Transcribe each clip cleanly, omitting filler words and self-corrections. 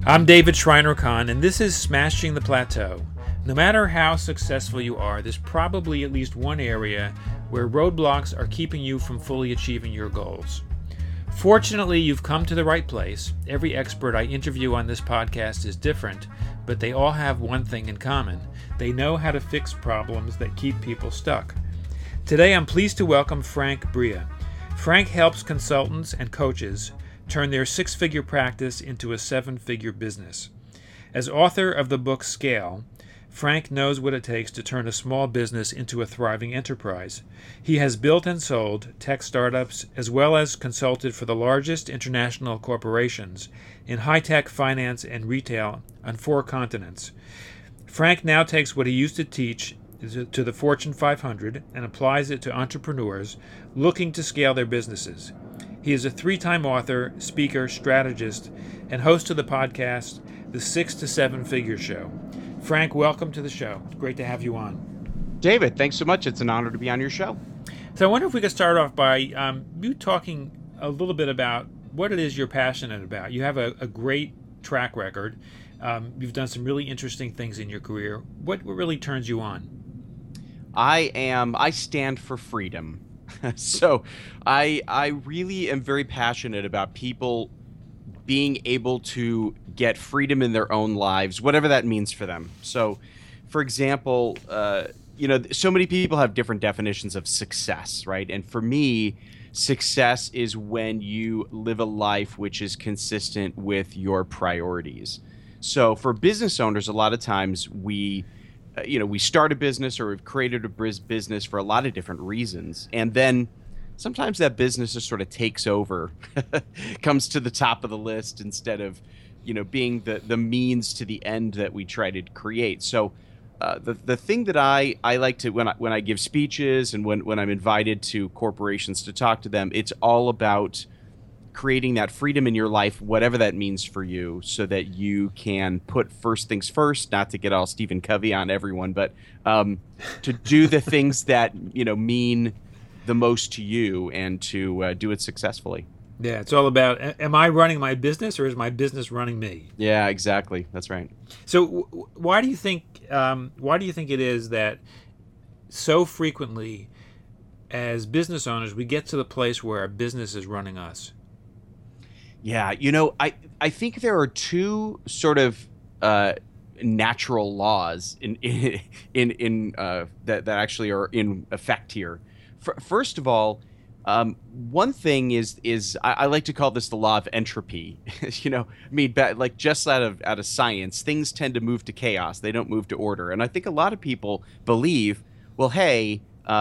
I'm David Schreiner-Kahn, and this is Smashing the Plateau. No matter how successful you are, there's probably at least one area where roadblocks are keeping you from fully achieving your goals. Fortunately, you've come to the right place. Every expert I interview on this podcast is different, but they all have one thing in common. They know how to fix problems that keep people stuck. Today, I'm pleased to welcome Frank Bria. Frank helps consultants and coaches turn their six-figure practice into a seven-figure business. As author of the book Scale, Frank knows what it takes to turn a small business into a thriving enterprise. He has built and sold tech startups as well as consulted for the largest international corporations in high-tech finance and retail on 4 continents. Frank now takes what he used to teach to the Fortune 500 and applies it to entrepreneurs looking to scale their businesses. He is a 3-time author, speaker, strategist, and host of the podcast, The 6 to 7 Figure Show. Frank, welcome to the show. It's great to have you on. David, thanks so much. It's an honor to be on your show. So I wonder if we could start off by you talking a little bit about what it is you're passionate about. You have a great track record. You've done some really interesting things in your career. What really turns you on? I stand for freedom. So I really am very passionate about people being able to get freedom in their own lives, whatever that means for them. So, for example, so many people have different definitions of success, right? And for me, success is when you live a life which is consistent with your priorities. So for business owners, a lot of times we start a business or we've created a business for a lot of different reasons. And then sometimes that business just sort of takes over, comes to the top of the list instead of, being the means to the end that we try to create. So the thing that I like to, when I give speeches and when I'm invited to corporations to talk to them, it's all about creating that freedom in your life, whatever that means for you, so that you can put first things first, not to get all Stephen Covey on everyone, but to do the things that, mean the most to you and to do it successfully. Yeah, it's all about, am I running my business or is my business running me? Yeah, exactly. That's right. So why do you think it is that so frequently as business owners, we get to the place where our business is running us? Yeah, I think there are 2 sort of natural laws in that actually are in effect here. First of all, one thing is I like to call this the law of entropy. Like just out of science, things tend to move to chaos. They don't move to order. And I think a lot of people believe, well, hey,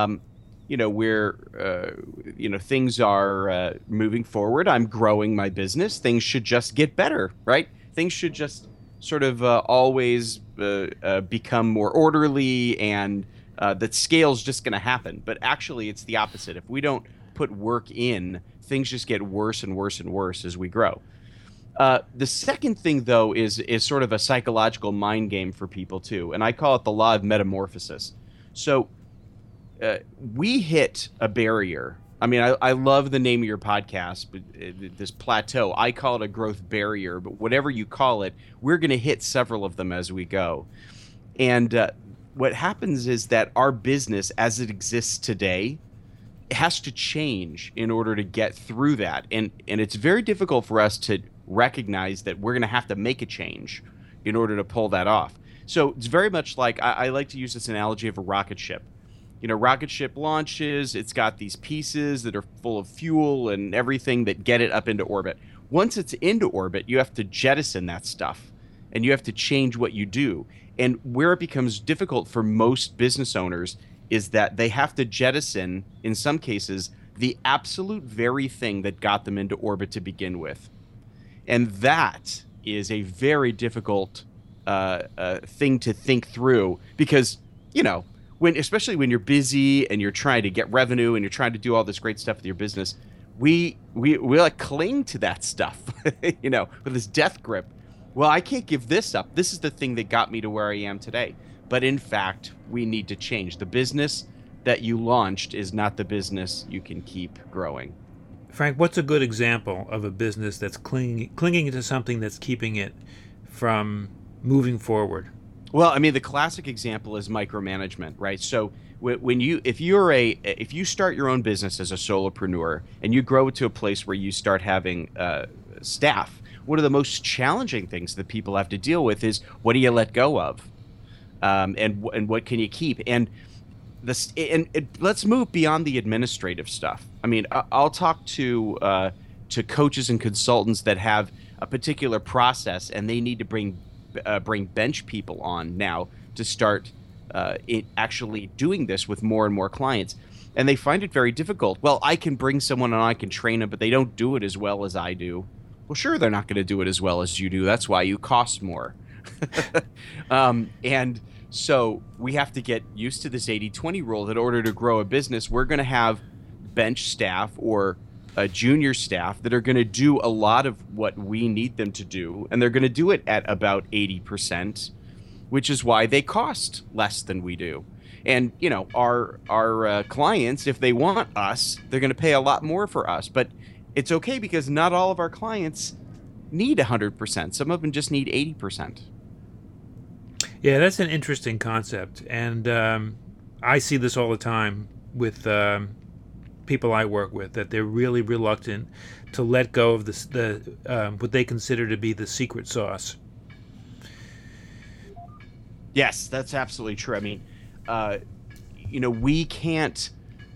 things are moving forward. I'm growing my business. Things should just get better, right? Things should just sort of always become more orderly, and that scale's just going to happen. But actually, it's the opposite. If we don't put work in, things just get worse and worse and worse as we grow. The second thing, though, is sort of a psychological mind game for people, too. And I call it the law of metamorphosis. So we hit a barrier. I mean, I love the name of your podcast, but this plateau, I call it a growth barrier, but whatever you call it, we're going to hit several of them as we go. And what happens is that our business as it exists today has to change in order to get through that. And it's very difficult for us to recognize that we're going to have to make a change in order to pull that off. So it's very much like, I like to use this analogy of a rocket ship. Rocket ship launches, it's got these pieces that are full of fuel and everything that get it up into orbit. Once it's into orbit, you have to jettison that stuff and you have to change what you do. And where it becomes difficult for most business owners is that they have to jettison, in some cases, the absolute very thing that got them into orbit to begin with. And that is a very difficult thing to think through because, especially when you're busy and you're trying to get revenue and you're trying to do all this great stuff with your business, we like cling to that stuff, with this death grip. Well, I can't give this up. This is the thing that got me to where I am today. But in fact, we need to change. The business that you launched is not the business you can keep growing. Frank, what's a good example of a business that's clinging to something that's keeping it from moving forward? Well, I mean, the classic example is micromanagement, right? So if you start your own business as a solopreneur and you grow to a place where you start having staff, one of the most challenging things that people have to deal with is, what do you let go of, and what can you keep? And let's move beyond the administrative stuff. I mean, I'll talk to coaches and consultants that have a particular process, and they need to bring bench people on now to start actually doing this with more and more clients, and they find it very difficult. Well, I can bring someone on, I can train them, but they don't do it as well as I do. Well, sure, they're not going to do it as well as you do. That's why you cost more. And so we have to get used to this 80-20 rule that in order to grow a business, we're going to have bench staff or junior staff that are going to do a lot of what we need them to do, and they're going to do it at about 80%, which is why they cost less than we do. And, you know, our clients, if they want us, they're going to pay a lot more for us. But it's okay, because not all of our clients need 100%. Some of them just need 80%. Yeah, that's an interesting concept. And I see this all the time with people I work with, that they're really reluctant to let go of what they consider to be the secret sauce. Yes, that's absolutely true. I mean, you know, we can't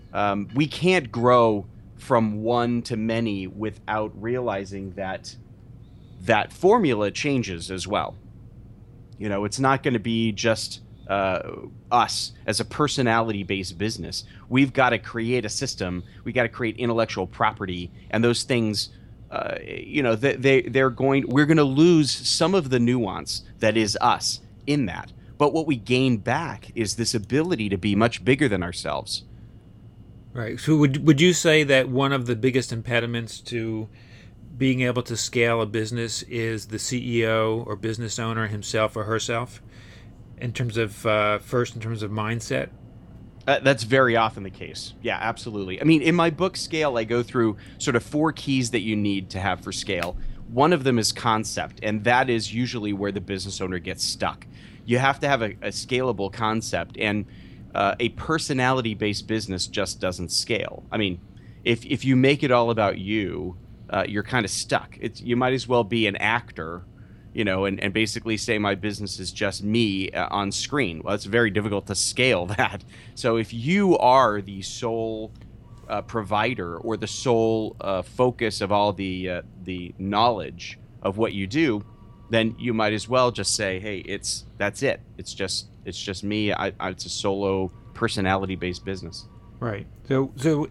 grow from one to many without realizing that formula changes as well. You know, it's not going to be just us as a personality-based business. We've got to create a system. We got to create intellectual property, and those things, you know, we're going to lose some of the nuance that is us in that. But what we gain back is this ability to be much bigger than ourselves. Right. So would you say that one of the biggest impediments to being able to scale a business is the CEO or business owner himself or herself, in terms of first, in terms of mindset? That's very often the case. Yeah, absolutely. I mean, in my book, Scale, I go through sort of 4 keys that you need to have for scale. One of them is concept, and that is usually where the business owner gets stuck. You have to have a scalable concept, and a personality-based business just doesn't scale. I mean, if you make it all about you, you're kind of stuck. You might as well be an actor, you know, and basically say my business is just me on screen. Well, it's very difficult to scale that. So if you are the sole provider or the sole focus of all the knowledge of what you do, then you might as well just say, hey, that's it. It's just me. It's a solo personality-based business. Right. So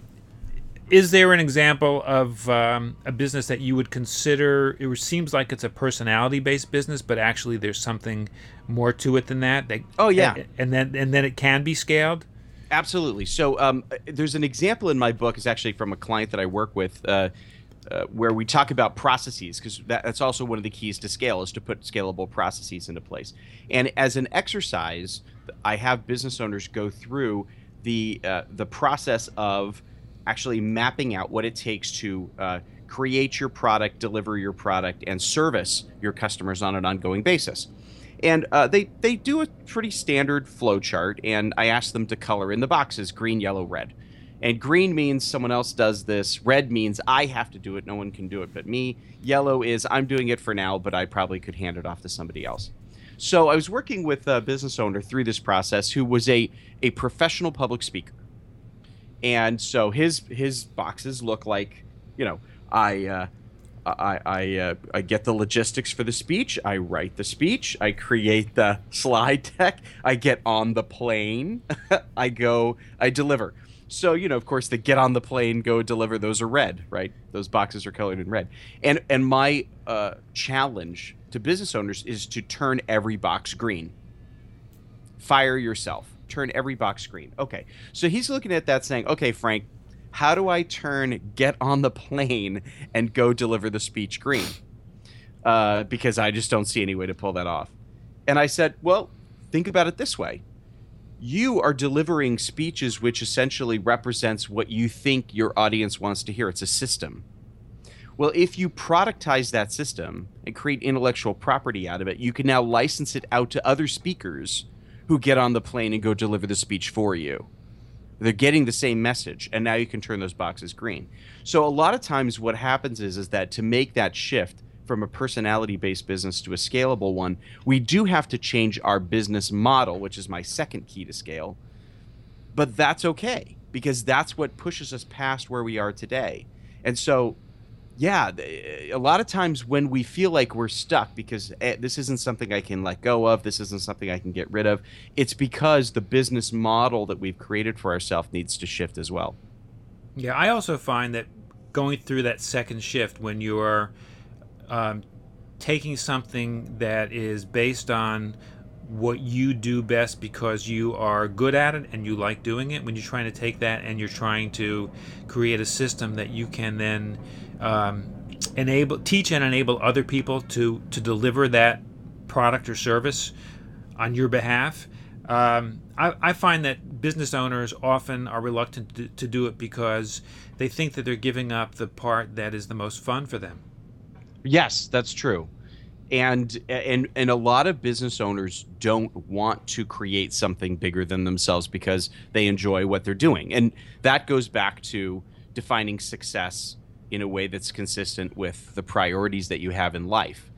is there an example of a business that you would consider, it seems like it's a personality-based business, but actually there's something more to it than that? Oh, yeah. And then it can be scaled? Absolutely. So there's an example in my book. It's actually from a client that I work with, where we talk about processes, because that's also one of the keys to scale, is to put scalable processes into place. And as an exercise, I have business owners go through the process of actually mapping out what it takes to create your product, deliver your product, and service your customers on an ongoing basis. And they do a pretty standard flow chart, and I ask them to color in the boxes green, yellow, red. And green means someone else does this. Red means I have to do it. No one can do it but me. Yellow is I'm doing it for now, but I probably could hand it off to somebody else. So I was working with a business owner through this process who was a professional public speaker. And so his boxes look like, you know, I get the logistics for the speech. I write the speech. I create the slide deck. I get on the plane. I deliver. So, you know, of course, the get on the plane, go deliver, those are red, right? Those boxes are colored in red. And my challenge to business owners is to turn every box green. Fire yourself. Turn every box green. Okay. So he's looking at that saying, okay, Frank, how do I turn get on the plane and go deliver the speech green? Because I just don't see any way to pull that off. And I said, well, think about it this way. You are delivering speeches which essentially represents what you think your audience wants to hear. It's a system. Well, if you productize that system and create intellectual property out of it, you can now license it out to other speakers who get on the plane and go deliver the speech for you. They're getting the same message, and now you can turn those boxes green. So a lot of times what happens is that to make that shift from a personality-based business to a scalable one, we do have to change our business model, which is my second key to scale. But that's okay, because that's what pushes us past where we are today. And so, yeah, a lot of times when we feel like we're stuck because this isn't something I can let go of, this isn't something I can get rid of, it's because the business model that we've created for ourselves needs to shift as well. Yeah, I also find that going through that second shift when you're taking something that is based on what you do best because you are good at it and you like doing it, when you're trying to take that and you're trying to create a system that you can then teach and enable other people to deliver that product or service on your behalf. I find that business owners often are reluctant to do it because they think that they're giving up the part that is the most fun for them. Yes, that's true. And a lot of business owners don't want to create something bigger than themselves because they enjoy what they're doing. And that goes back to defining success in a way that's consistent with the priorities that you have in life.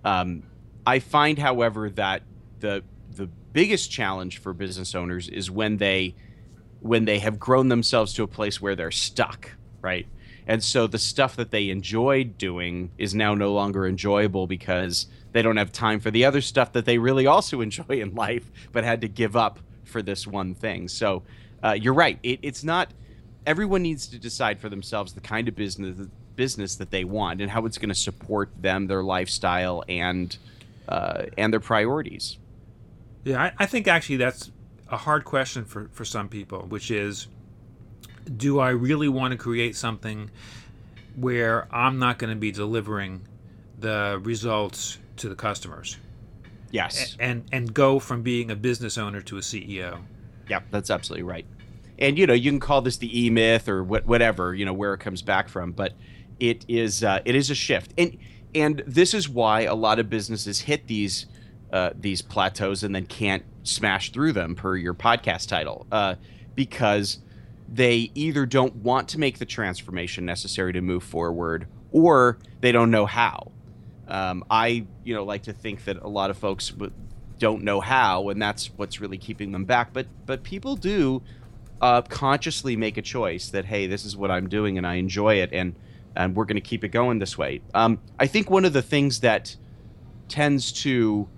I find, however, that the biggest challenge for business owners is when they have grown themselves to a place where they're stuck, right? And so the stuff that they enjoyed doing is now no longer enjoyable because they don't have time for the other stuff that they really also enjoy in life, but had to give up for this one thing. So you're right. It's not – everyone needs to decide for themselves the kind of business that they want and how it's going to support them, their lifestyle, and their priorities. Yeah, I think actually that's a hard question for some people, which is, do I really want to create something where I'm not going to be delivering the results to the customers? Yes. And go from being a business owner to a CEO. Yeah, that's absolutely right. And, you can call this the E-myth or whatever, where it comes back from. But it is a shift. And this is why a lot of businesses hit these plateaus and then can't smash through them, per your podcast title, because they either don't want to make the transformation necessary to move forward, or they don't know how. I like to think that a lot of folks don't know how, and that's what's really keeping them back. But people do consciously make a choice that, hey, this is what I'm doing and I enjoy it, and we're going to keep it going this way. I think one of the things that tends to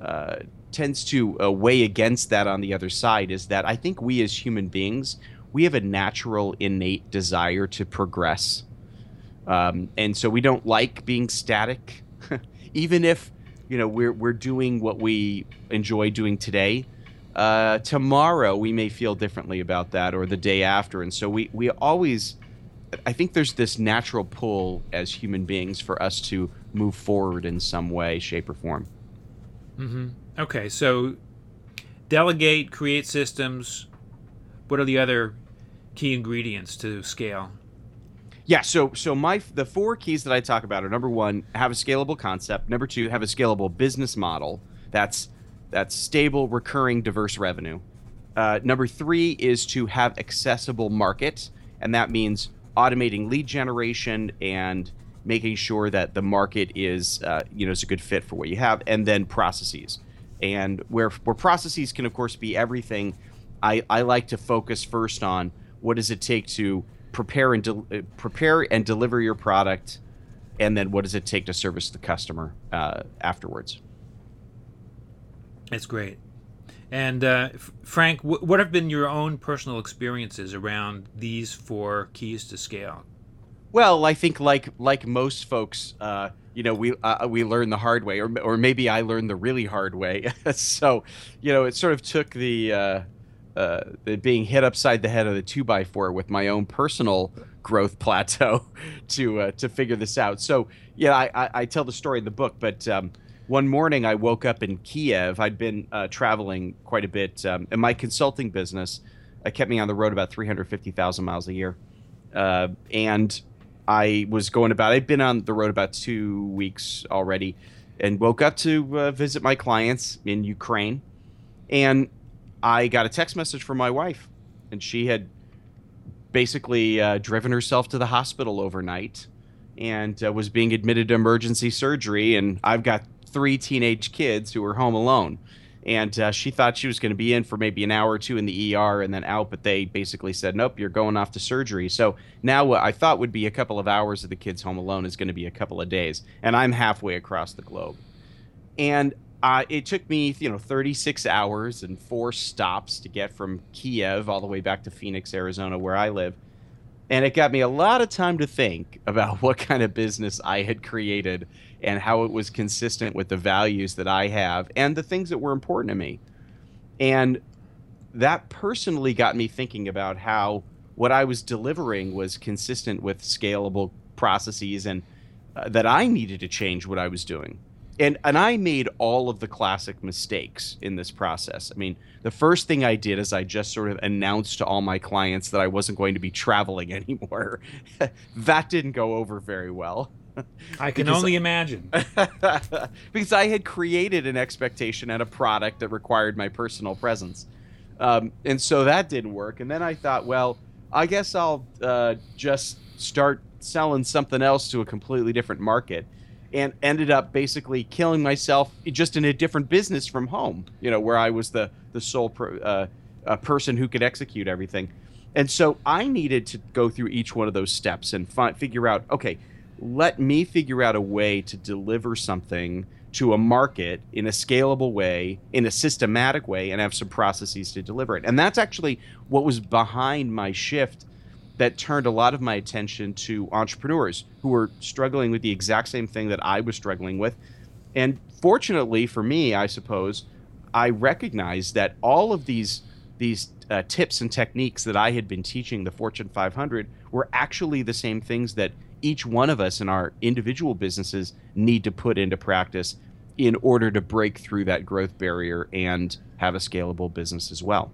weigh against that on the other side is that I think we as human beings, we have a natural innate desire to progress. And so we don't like being static, even if, we're doing what we enjoy doing today. Tomorrow we may feel differently about that, or the day after. And so we always, I think there's this natural pull as human beings for us to move forward in some way, shape, or form. Mm-hmm. Okay, so delegate, create systems. What are the other key ingredients to scale? Yeah, so the four keys that I talk about are: number one, have a scalable concept; number two, have a scalable business model that's stable, recurring, diverse revenue. Number three is to have accessible market, and that means automating lead generation and making sure that the market is is a good fit for what you have. And then processes, and where processes can of course be everything. I like to focus first on what does it take to prepare and deliver your product, and then what does it take to service the customer afterwards. That's great. And Frank, what have been your own personal experiences around these four keys to scale? Well, I think like most folks, we learn the hard way, or maybe I learned the really hard way. So, it sort of took the being hit upside the head of the 2x4 with my own personal growth plateau to figure this out. So, I tell the story in the book, but one morning I woke up in Kiev. I'd been traveling quite a bit, and my consulting business kept me on the road about 350,000 miles a year, and I was going about. I'd been on the road about 2 weeks already, and woke up to visit my clients in Ukraine, and I got a text message from my wife, and she had basically driven herself to the hospital overnight and was being admitted to emergency surgery. And I've got 3 teenage kids who are home alone. And she thought she was going to be in for maybe an hour or two in the ER and then out, but they basically said, nope, you're going off to surgery. So now what I thought would be a couple of hours of the kids home alone is going to be a couple of days. And I'm halfway across the globe. And it took me, 36 hours and 4 stops to get from Kiev all the way back to Phoenix, Arizona, where I live. And it got me a lot of time to think about what kind of business I had created and how it was consistent with the values that I have and the things that were important to me. And that personally got me thinking about how what I was delivering was consistent with scalable processes, and that I needed to change what I was doing. And I made all of the classic mistakes in this process. I mean, the first thing I did is I just sort of announced to all my clients that I wasn't going to be traveling anymore. That didn't go over very well. I can only imagine. Because I had created an expectation and a product that required my personal presence. And so that didn't work. And then I thought, well, I guess I'll just start selling something else to a completely different market. And ended up basically killing myself just in a different business from home, where I was the sole person who could execute everything. And so I needed to go through each one of those steps and figure out, okay, let me figure out a way to deliver something to a market in a scalable way, in a systematic way, and have some processes to deliver it. And that's actually what was behind my shift that turned a lot of my attention to entrepreneurs who were struggling with the exact same thing that I was struggling with. And fortunately for me, I suppose, I recognized that all of these tips and techniques that I had been teaching the Fortune 500 were actually the same things that each one of us in our individual businesses need to put into practice in order to break through that growth barrier and have a scalable business as well.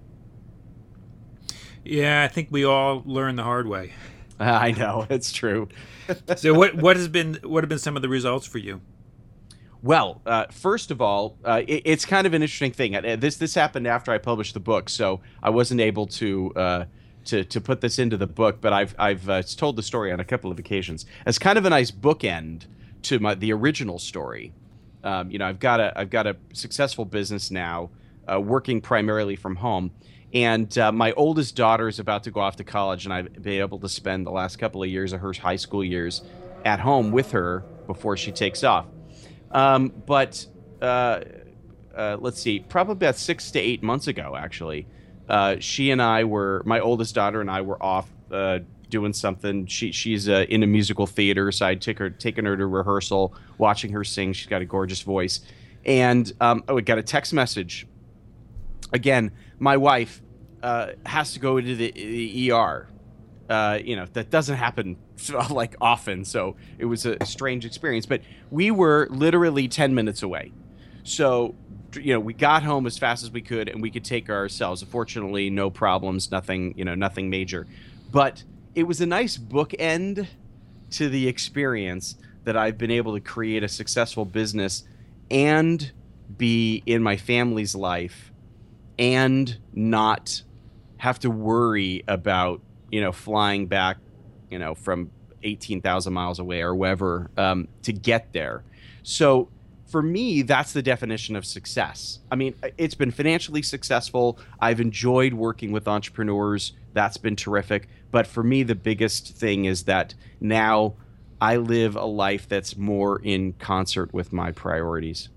Yeah, I think we all learn the hard way. I know, it's true. So what have been some of the results for you? Well, first of all, it's kind of an interesting thing. This happened after I published the book, so I wasn't able to put this into the book. But I've told the story on a couple of occasions as kind of a nice bookend to the original story. I've got a successful business now, working primarily from home. And my oldest daughter is about to go off to college, and I've been able to spend the last couple of years of her high school years at home with her before she takes off. But let's see, probably about 6 to 8 months ago, actually, my oldest daughter and I were off doing something. She's in a musical theater, so I'd taken her to rehearsal, watching her sing. She's got a gorgeous voice. And we got a text message. Again, my wife has to go into the ER. That doesn't happen like often, so it was a strange experience. But we were literally 10 minutes away. So, we got home as fast as we could, and we could take her ourselves. Fortunately, no problems, nothing major. But it was a nice bookend to the experience that I've been able to create a successful business and be in my family's life and not have to worry about, flying back, from 18,000 miles away or wherever to get there. So for me, that's the definition of success. I mean, it's been financially successful. I've enjoyed working with entrepreneurs. That's been terrific. But for me, the biggest thing is that now I live a life that's more in concert with my priorities.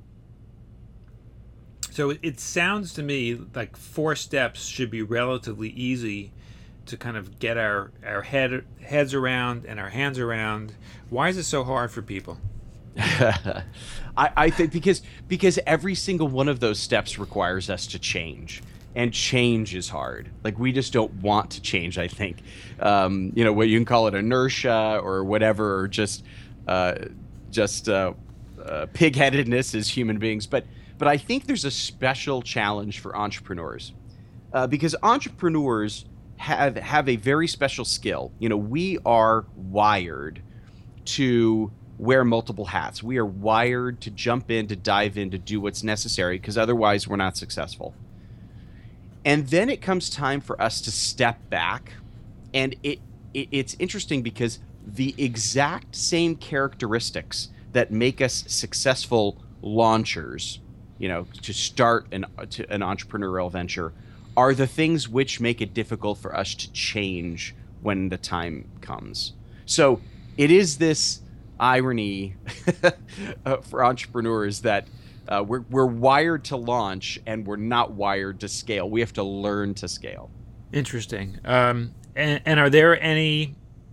So it sounds to me like 4 steps should be relatively easy to kind of get our heads around and our hands around. Why is it so hard for people? I think because every single one of those steps requires us to change, and change is hard. Like, we just don't want to change, I think. What you can call it inertia or whatever, or just pig-headedness as human beings. But I think there's a special challenge for entrepreneurs because entrepreneurs have a very special skill. We are wired to wear multiple hats. We are wired to jump in, to dive in, to do what's necessary, because otherwise we're not successful. And then it comes time for us to step back, and it's interesting because the exact same characteristics that make us successful launchers, to start an entrepreneurial venture, are the things which make it difficult for us to change when the time comes. So it is this irony for entrepreneurs that we're wired to launch and we're not wired to scale. We have to learn to scale. Interesting. And are there any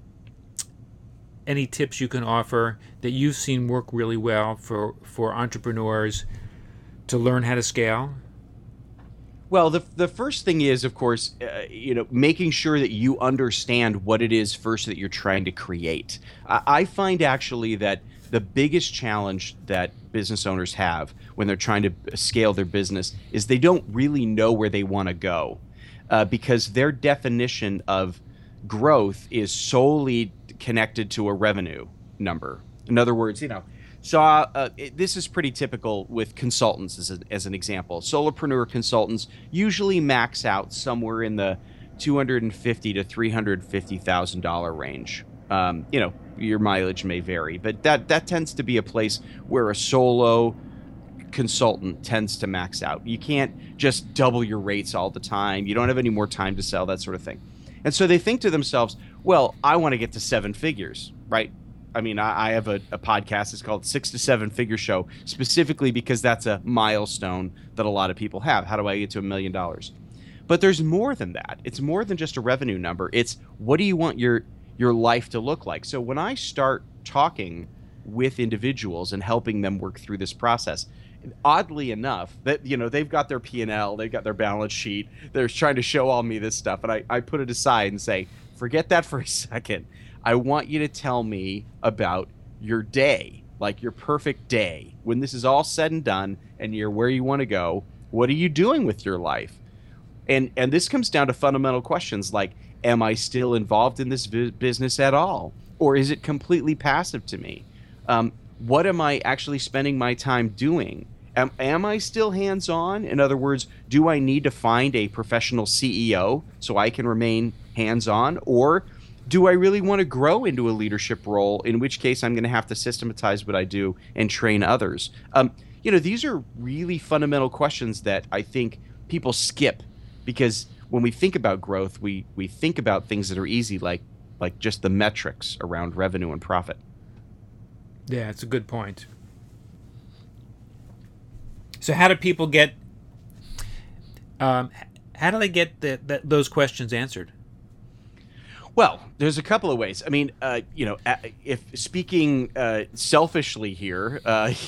tips you can offer that you've seen work really well for entrepreneurs to learn how to scale? Well, the first thing is, of course, making sure that you understand what it is first that you're trying to create. I find actually that the biggest challenge that business owners have when they're trying to scale their business is they don't really know where they want to go, because their definition of growth is solely connected to a revenue number. In other words, this is pretty typical with consultants as an example. Solopreneur consultants usually max out somewhere in the $250,000 to $350,000 range. Your mileage may vary, but that tends to be a place where a solo consultant tends to max out. You can't just double your rates all the time. You don't have any more time to sell, that sort of thing. And so they think to themselves, well, I want to get to 7 figures, right? I mean, I have a podcast. It's called 6 to 7 Figure Show, specifically because that's a milestone that a lot of people have. How do I get to $1 million? But there's more than that. It's more than just a revenue number. It's what do you want your life to look like? So when I start talking with individuals and helping them work through this process, oddly enough, that they've got their P&L, they've got their balance sheet, they're trying to show all me this stuff, and I put it aside and say, forget that for a second. I want you to tell me about your day, like your perfect day. When this is all said and done and you're where you want to go, what are you doing with your life? And this comes down to fundamental questions like, am I still involved in this business at all? Or is it completely passive to me? What am I actually spending my time doing? Am I still hands-on? In other words, do I need to find a professional CEO so I can remain hands-on? Or do I really want to grow into a leadership role, in which case I'm going to have to systematize what I do and train others? These are really fundamental questions that I think people skip, because when we think about growth, we think about things that are easy, like just the metrics around revenue and profit. Yeah, it's a good point. So how do people get those questions answered? Well, there's a couple of ways. I mean, if speaking selfishly here,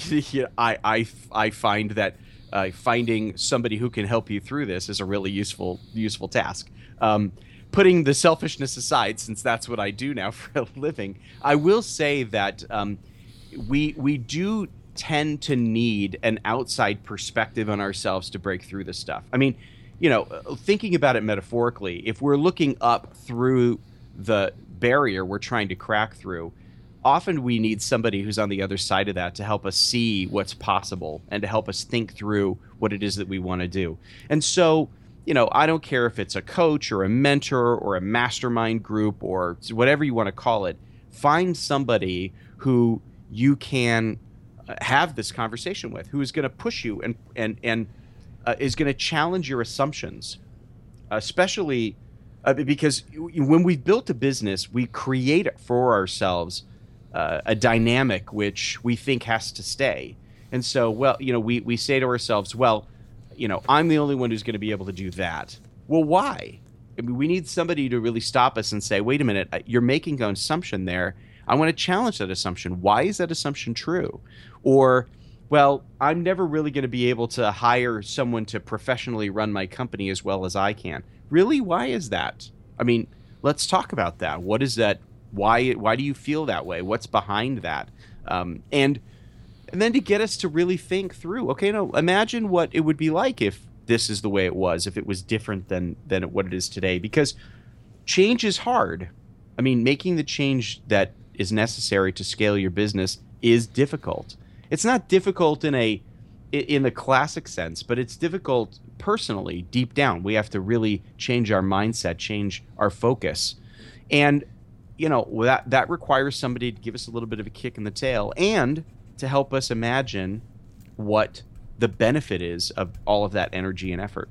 I find that finding somebody who can help you through this is a really useful task. Putting the selfishness aside, since that's what I do now for a living, I will say that we do tend to need an outside perspective on ourselves to break through this stuff. I mean, thinking about it metaphorically, if we're looking up through the barrier we're trying to crack through, often we need somebody who's on the other side of that to help us see what's possible and to help us think through what it is that we want to do. And so, I don't care if it's a coach or a mentor or a mastermind group or whatever you want to call it, find somebody who you can have this conversation with, who is going to push you and is going to challenge your assumptions, especially because when we've built a business, we create for ourselves a dynamic which we think has to stay. And so, we say to ourselves, I'm the only one who's going to be able to do that. Well, why? I mean, we need somebody to really stop us and say, wait a minute, you're making an assumption there. I want to challenge that assumption. Why is that assumption true? Or, I'm never really going to be able to hire someone to professionally run my company as well as I can. Really? Why is that? I mean, let's talk about that. What is that? Why do you feel that way? What's behind that? And then to get us to really think through, imagine what it would be like if this is the way it was, if it was different than what it is today. Because change is hard. I mean, making the change that is necessary to scale your business is difficult. It's not difficult in the classic sense, but it's difficult personally, deep down. We have to really change our mindset, change our focus. And that requires somebody to give us a little bit of a kick in the tail and to help us imagine what the benefit is of all of that energy and effort.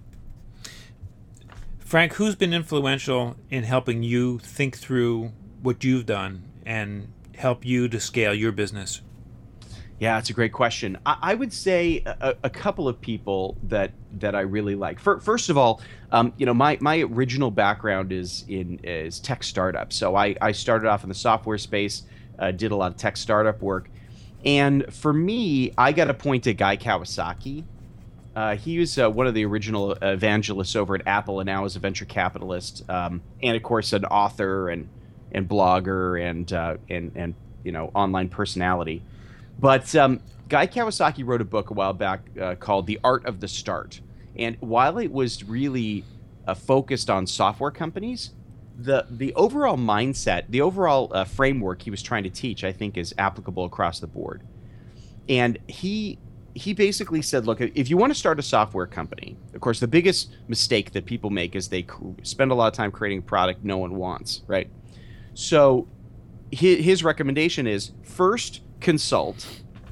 Frank, who's been influential in helping you think through what you've done and help you to scale your business? Yeah, it's a great question. I would say a couple of people that I really like. First of all, my original background is tech startups. So I started off in the software space, did a lot of tech startup work, and for me, I got appointed Guy Kawasaki. He was one of the original evangelists over at Apple, and now is a venture capitalist, and of course an author and blogger and online personality. But Guy Kawasaki wrote a book a while back called The Art of the Start. And while it was really focused on software companies, the overall mindset, the overall framework he was trying to teach, I think, is applicable across the board. And he basically said, look, if you want to start a software company, of course, the biggest mistake that people make is they spend a lot of time creating a product no one wants, right? So his recommendation is first consult,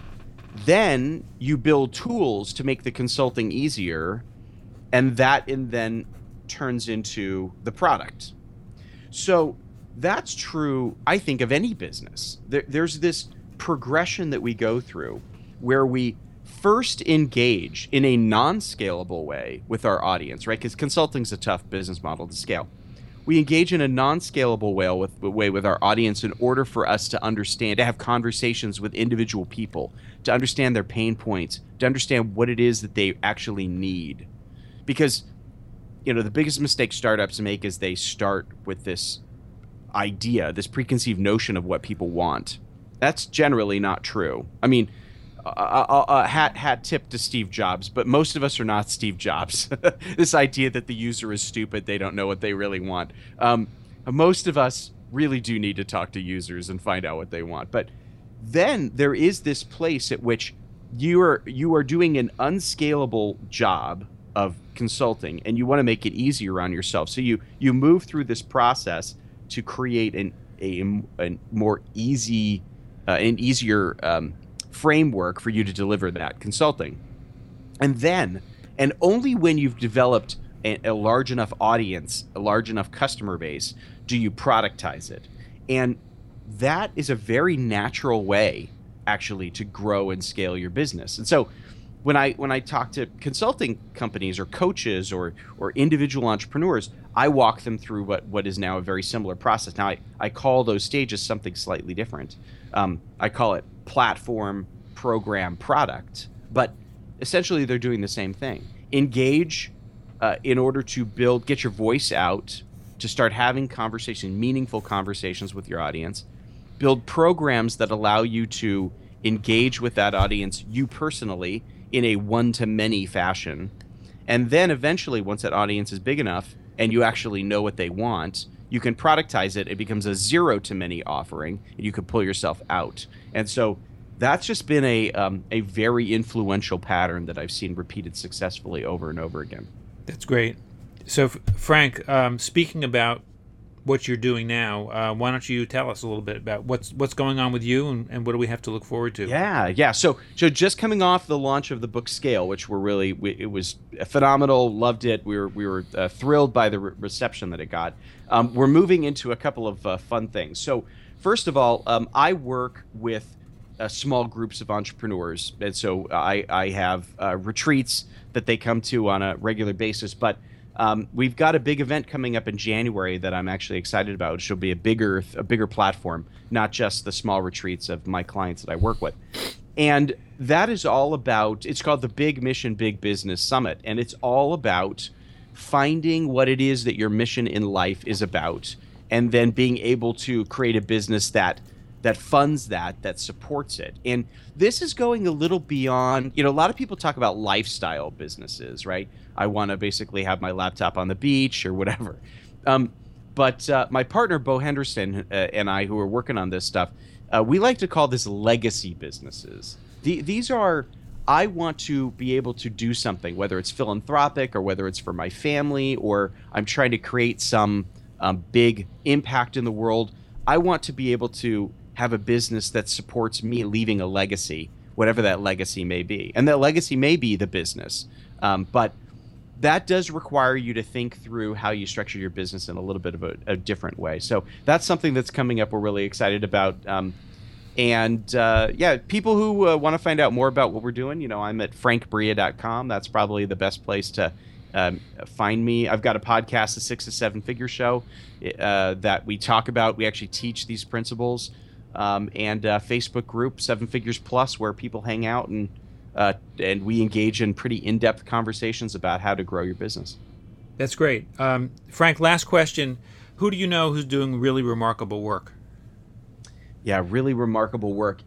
then you build tools to make the consulting easier, and then turns into the product. So that's true, I think, of any business. There's this progression that we go through where we first engage in a non-scalable way with our audience, right? Because consulting's a tough business model to scale. We engage in a non-scalable way with our audience in order for us to understand, to have conversations with individual people, to understand their pain points, to understand what it is that they actually need. Because, the biggest mistake startups make is they start with this idea, this preconceived notion of what people want. That's generally not true. I mean, a hat tip to Steve Jobs, but most of us are not Steve Jobs. This idea that the user is stupid, they don't know what they really want. Most of us really do need to talk to users and find out what they want. But then there is this place at which you are doing an unscalable job of consulting, and you want to make it easier on yourself. So you move through this process to create a more easy, an easier framework for you to deliver that consulting. And only when you've developed a large enough audience, a large enough customer base, do you productize it. And that is a very natural way, actually, to grow and scale your business. And so when I talk to consulting companies or coaches or individual entrepreneurs, I walk them through what is now a very similar process. Now, I call those stages something slightly different. I call it platform, program, product, but essentially they're doing the same thing. Engage in order to get your voice out, to start having meaningful conversations with your audience. Build programs that allow you to engage with that audience, you personally, in a one-to-many fashion. And then eventually, once that audience is big enough and you actually know what they want, you can productize it. It becomes a zero-to-many offering, and you can pull yourself out. And so that's just been a very influential pattern that I've seen repeated successfully over and over again. That's great. So, Frank, speaking about what you're doing now, why don't you tell us a little bit about what's going on with you and what do we have to look forward to? Yeah. So just coming off the launch of the book Scale, which it was phenomenal, loved it. We were thrilled by the reception that it got. We're moving into a couple of fun things. So first of all, I work with small groups of entrepreneurs, and so I have retreats that they come to on a regular basis, but we've got a big event coming up in January that I'm actually excited about, which will be a bigger platform, not just the small retreats of my clients that I work with. And that is all about, it's called the Big Mission, Big Business Summit. And it's all about finding what it is that your mission in life is about, and then being able to create a business that funds that supports it. And this is going a little beyond, a lot of people talk about lifestyle businesses, right? I want to basically have my laptop on the beach or whatever. But my partner, Bo Henderson, and I, who are working on this stuff, we like to call this legacy businesses. These are, I want to be able to do something, whether it's philanthropic or whether it's for my family, or I'm trying to create some big impact in the world. I want to be able to have a business that supports me leaving a legacy, whatever that legacy may be. And that legacy may be the business. But that does require you to think through how you structure your business in a little bit of a different way. So that's something that's coming up we're really excited about. People who want to find out more about what we're doing, I'm at frankbria.com. That's probably the best place to find me. I've got a podcast, The 6 to 7 Figure Show, that we talk about. We actually teach these principles. And a Facebook group, 7 Figures Plus, where people hang out and we engage in pretty in-depth conversations about how to grow your business. That's great. Frank, last question. Who do you know who's doing really remarkable work? Yeah, really remarkable work.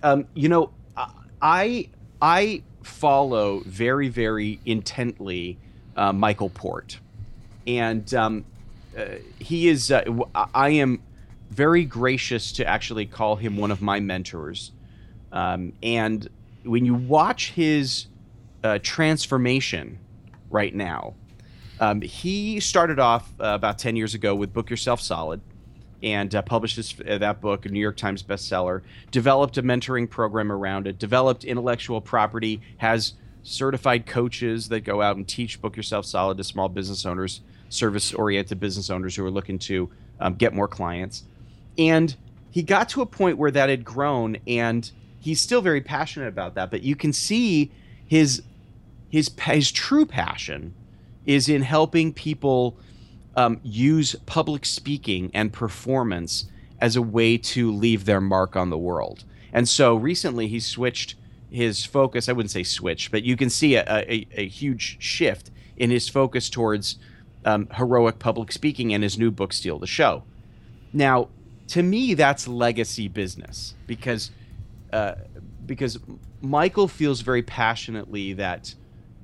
I follow very, very intently Michael Port. And he is, I am very gracious to actually call him one of my mentors. And when you watch his transformation right now, he started off about 10 years ago with Book Yourself Solid and published that book, a New York Times bestseller, developed a mentoring program around it, developed intellectual property, has certified coaches that go out and teach Book Yourself Solid to small business owners, service-oriented business owners who are looking to get more clients. And he got to a point where that had grown, and he's still very passionate about that, but you can see his true passion is in helping people use public speaking and performance as a way to leave their mark on the world. And so recently he switched his focus. I wouldn't say switch, but you can see a huge shift in his focus towards heroic public speaking and his new book, Steal the Show. Now, to me, that's legacy business because Michael feels very passionately that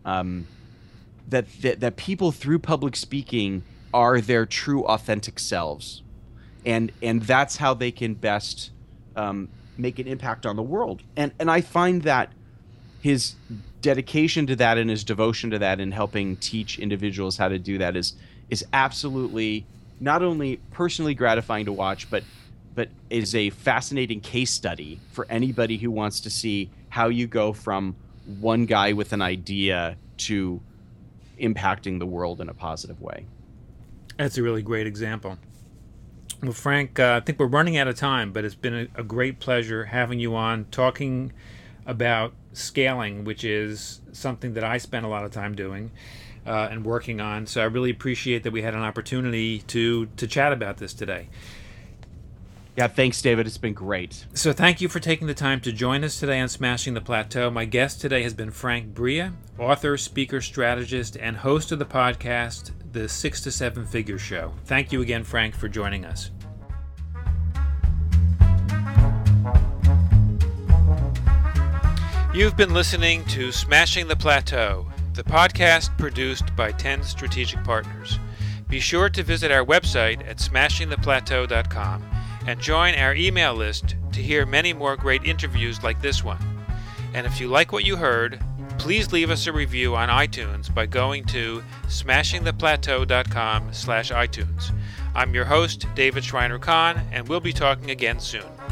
that people through public speaking are their true authentic selves, and that's how they can best make an impact on the world. And I find that his dedication to that and his devotion to that and helping teach individuals how to do that is absolutely not only personally gratifying to watch, but is a fascinating case study for anybody who wants to see how you go from one guy with an idea to impacting the world in a positive way. That's a really great example. Well, Frank, I think we're running out of time, but it's been a great pleasure having you on, talking about scaling, which is something that I spend a lot of time doing and working on. So I really appreciate that we had an opportunity to chat about this today. Yeah, thanks, David. It's been great. So thank you for taking the time to join us today on Smashing the Plateau. My guest today has been Frank Bria, author, speaker, strategist, and host of the podcast, The 6 to 7 Figure Show. Thank you again, Frank, for joining us. You've been listening to Smashing the Plateau, the podcast produced by 10 Strategic Partners. Be sure to visit our website at smashingtheplateau.com and join our email list to hear many more great interviews like this one. And if you like what you heard, please leave us a review on iTunes by going to smashingtheplateau.com/iTunes. I'm your host, David Schreiner-Kahn, and we'll be talking again soon.